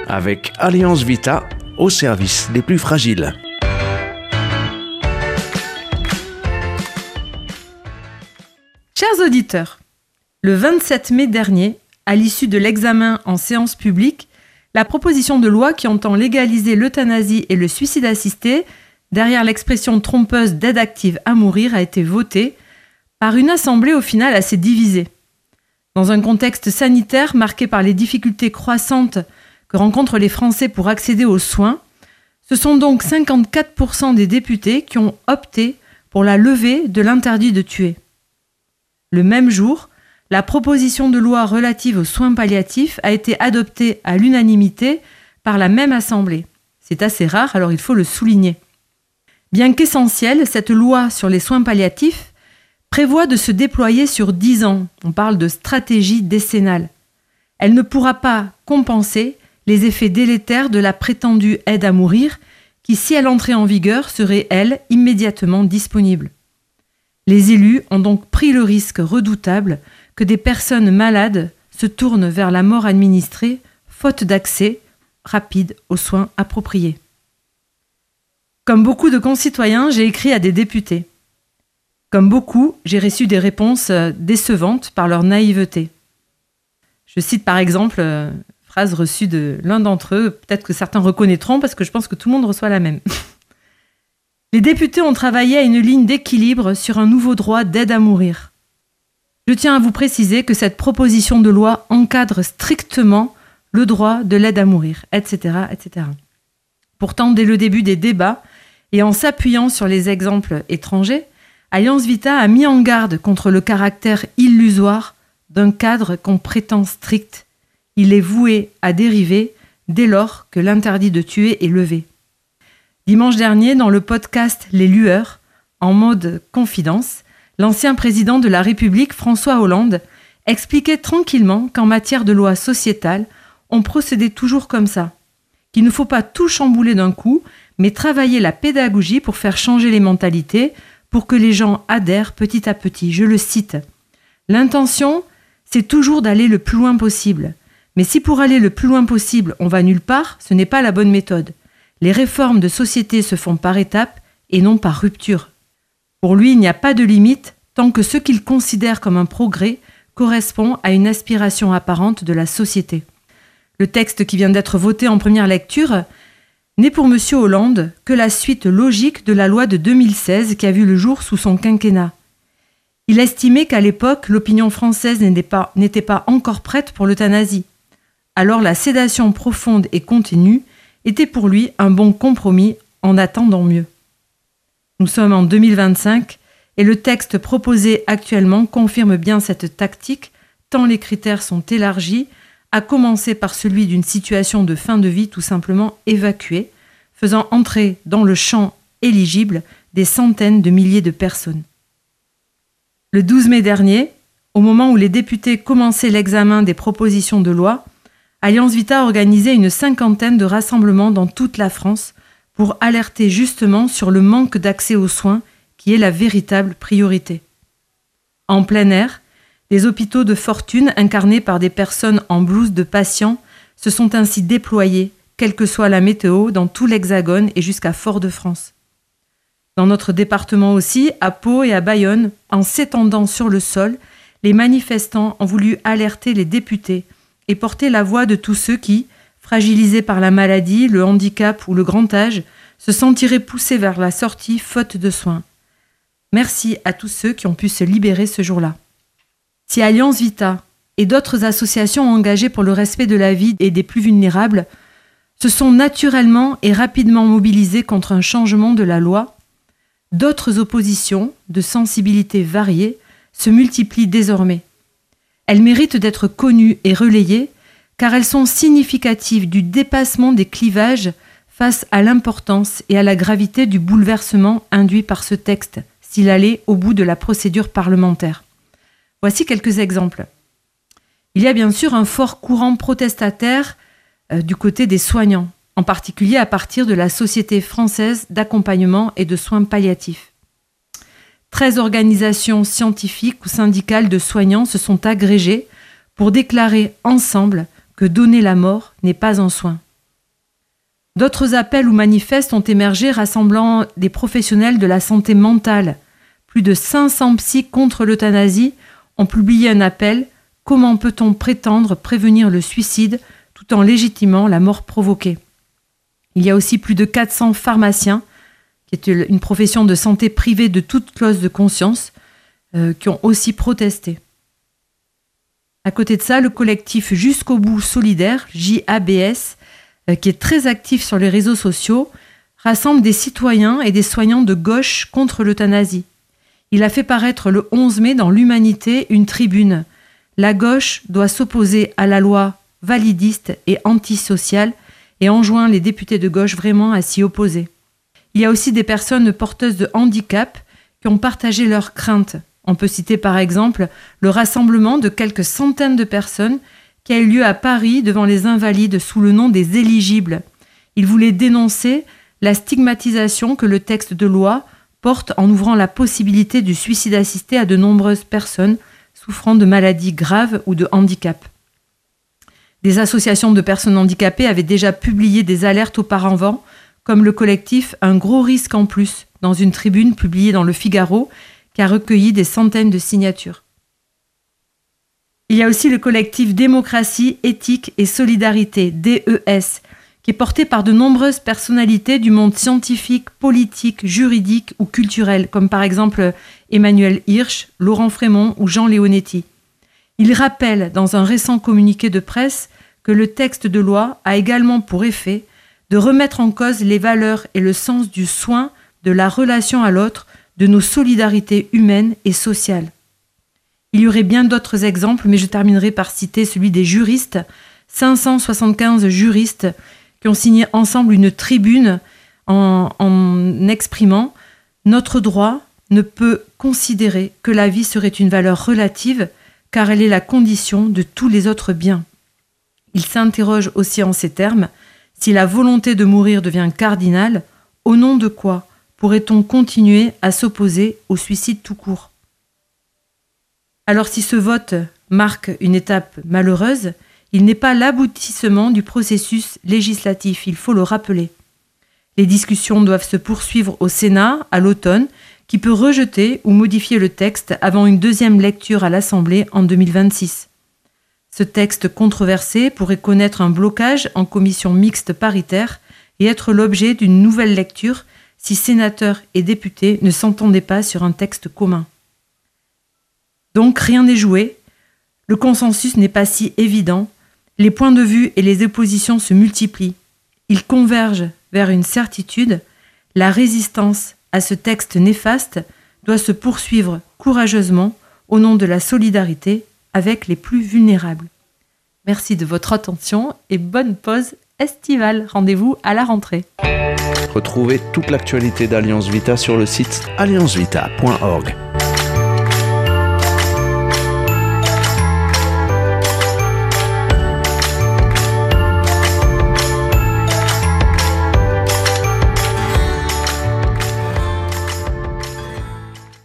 avec Alliance Vita au service des plus fragiles. Chers auditeurs, le 27 mai dernier, à l'issue de l'examen en séance publique, la proposition de loi qui entend légaliser l'euthanasie et le suicide assisté, derrière l'expression trompeuse d'aide active à mourir, a été votée par une assemblée au final assez divisée. Dans un contexte sanitaire marqué par les difficultés croissantes que rencontrent les Français pour accéder aux soins, ce sont donc 54% des députés qui ont opté pour la levée de l'interdit de tuer. Le même jour, la proposition de loi relative aux soins palliatifs a été adoptée à l'unanimité par la même assemblée. C'est assez rare, alors il faut le souligner. Bien qu'essentielle, cette loi sur les soins palliatifs prévoit de se déployer sur 10 ans. On parle de stratégie décennale. Elle ne pourra pas compenser les effets délétères de la prétendue aide à mourir qui, si elle entrait en vigueur, serait, elle, immédiatement disponible. Les élus ont donc pris le risque redoutable que des personnes malades se tournent vers la mort administrée, faute d'accès rapide aux soins appropriés. Comme beaucoup de concitoyens, j'ai écrit à des députés. Comme beaucoup, j'ai reçu des réponses décevantes par leur naïveté. Je cite par exemple phrase reçue de l'un d'entre eux, peut-être que certains reconnaîtront parce que je pense que tout le monde reçoit la même. Les députés ont travaillé à une ligne d'équilibre sur un nouveau droit d'aide à mourir. Je tiens à vous préciser que cette proposition de loi encadre strictement le droit de l'aide à mourir, etc., etc. Pourtant, dès le début des débats, et en s'appuyant sur les exemples étrangers, Alliance Vita a mis en garde contre le caractère illusoire d'un cadre qu'on prétend strict. Il est voué à dériver dès lors que l'interdit de tuer est levé. Dimanche dernier, dans le podcast Les Lueurs, en mode confidence, l'ancien président de la République, François Hollande, expliquait tranquillement qu'en matière de loi sociétale, on procédait toujours comme ça, qu'il ne faut pas tout chambouler d'un coup, mais travailler la pédagogie pour faire changer les mentalités, pour que les gens adhèrent petit à petit. Je le cite. « L'intention, c'est toujours d'aller le plus loin possible. Mais si pour aller le plus loin possible, on va nulle part, ce n'est pas la bonne méthode. Les réformes de société se font par étapes et non par rupture. Pour lui, il n'y a pas de limite tant que ce qu'il considère comme un progrès correspond à une aspiration apparente de la société. » Le texte qui vient d'être voté en première lecture n'est pour M. Hollande que la suite logique de la loi de 2016 qui a vu le jour sous son quinquennat. Il estimait qu'à l'époque, l'opinion française n'était pas encore prête pour l'euthanasie. Alors la sédation profonde et continue était pour lui un bon compromis en attendant mieux. Nous sommes en 2025 et le texte proposé actuellement confirme bien cette tactique tant les critères sont élargis, à commencer par celui d'une situation de fin de vie tout simplement évacuée, faisant entrer dans le champ éligible des centaines de milliers de personnes. Le 12 mai dernier, au moment où les députés commençaient l'examen des propositions de loi, Alliance Vita a organisé une 50aine de rassemblements dans toute la France pour alerter justement sur le manque d'accès aux soins qui est la véritable priorité. En plein air, les hôpitaux de fortune incarnés par des personnes en blouse de patients se sont ainsi déployés, quelle que soit la météo, dans tout l'Hexagone et jusqu'à Fort-de-France. Dans notre département aussi, à Pau et à Bayonne, en s'étendant sur le sol, les manifestants ont voulu alerter les députés et porter la voix de tous ceux qui, fragilisés par la maladie, le handicap ou le grand âge, se sentiraient poussés vers la sortie faute de soins. Merci à tous ceux qui ont pu se libérer ce jour-là. Si Alliance Vita et d'autres associations engagées pour le respect de la vie et des plus vulnérables se sont naturellement et rapidement mobilisées contre un changement de la loi, d'autres oppositions, de sensibilités variées, se multiplient désormais. Elles méritent d'être connues et relayées car elles sont significatives du dépassement des clivages face à l'importance et à la gravité du bouleversement induit par ce texte, s'il allait au bout de la procédure parlementaire. Voici quelques exemples. Il y a bien sûr un fort courant protestataire du côté des soignants, en particulier à partir de la Société française d'accompagnement et de soins palliatifs. 13 organisations scientifiques ou syndicales de soignants se sont agrégées pour déclarer ensemble que donner la mort n'est pas un soin. D'autres appels ou manifestes ont émergé rassemblant des professionnels de la santé mentale. Plus de 500 psys contre l'euthanasie ont publié un appel « Comment peut-on prétendre prévenir le suicide tout en légitimant la mort provoquée ?» Il y a aussi plus de 400 pharmaciens, qui est une profession de santé privée de toute clause de conscience, qui ont aussi protesté. À côté de ça, le collectif Jusqu'au bout solidaire, JABS, qui est très actif sur les réseaux sociaux, rassemble des citoyens et des soignants de gauche contre l'euthanasie. Il a fait paraître le 11 mai dans l'Humanité une tribune. La gauche doit s'opposer à la loi validiste et antisociale et enjoint les députés de gauche vraiment à s'y opposer. Il y a aussi des personnes porteuses de handicap qui ont partagé leurs craintes. On peut citer par exemple le rassemblement de quelques centaines de personnes qui a eu lieu à Paris devant les Invalides sous le nom des éligibles. Ils voulaient dénoncer la stigmatisation que le texte de loi porte en ouvrant la possibilité du suicide assisté à de nombreuses personnes souffrant de maladies graves ou de handicap. Des associations de personnes handicapées avaient déjà publié des alertes auparavant, comme le collectif Un gros risque en plus, dans une tribune publiée dans Le Figaro, qui a recueilli des centaines de signatures. Il y a aussi le collectif Démocratie, Éthique et Solidarité, DES, qui est porté par de nombreuses personnalités du monde scientifique, politique, juridique ou culturel, comme par exemple Emmanuel Hirsch, Laurent Frémont ou Jean Leonetti. Il rappelle dans un récent communiqué de presse que le texte de loi a également pour effet de remettre en cause les valeurs et le sens du soin, de la relation à l'autre, de nos solidarités humaines et sociales. Il y aurait bien d'autres exemples, mais je terminerai par citer celui des juristes, 575 juristes qui ont signé ensemble une tribune en exprimant « Notre droit ne peut considérer que la vie serait une valeur relative car elle est la condition de tous les autres biens. » Il s'interroge aussi en ces termes « Si la volonté de mourir devient cardinale, au nom de quoi pourrait-on continuer à s'opposer au suicide tout court ?» Alors si ce vote marque une étape malheureuse, il n'est pas l'aboutissement du processus législatif, il faut le rappeler. Les discussions doivent se poursuivre au Sénat à l'automne, qui peut rejeter ou modifier le texte avant une deuxième lecture à l'Assemblée en 2026. Ce texte controversé pourrait connaître un blocage en commission mixte paritaire et être l'objet d'une nouvelle lecture si sénateurs et députés ne s'entendaient pas sur un texte commun. Donc rien n'est joué, le consensus n'est pas si évident, les points de vue et les oppositions se multiplient. Ils convergent vers une certitude, la résistance à ce texte néfaste doit se poursuivre courageusement au nom de la solidarité avec les plus vulnérables. Merci de votre attention et bonne pause estivale. Rendez-vous à la rentrée. Retrouvez toute l'actualité d'Alliance Vita sur le site alliancevita.org.